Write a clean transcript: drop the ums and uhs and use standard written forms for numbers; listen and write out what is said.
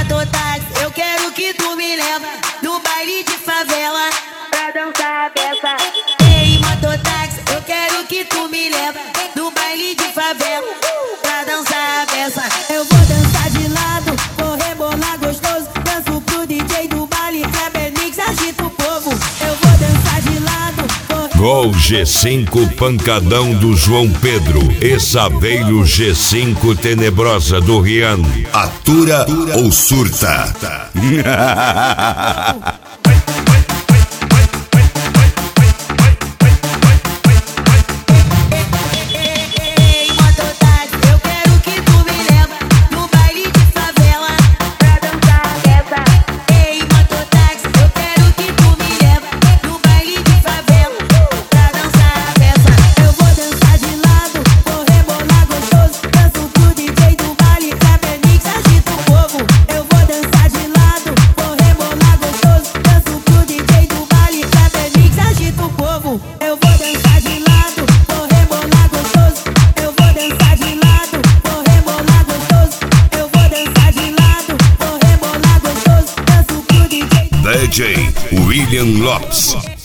mototáxi, eu quero que tu me leva no baile de favela pra dançar a peça. Ei, mototáxi, eu quero que tu me leva no baile de favela pra dançar a peça. Eu vou dançar de lado, vou rebolar gostoso, danço pro DJ do baile, Kleber Mix, agita o povo. Eu vou dançar de lado, Gol G5 pancadão do João Pedro. Esaveio G5 tenebrosa do Rian. Atura ou surta? DJ William Lopes.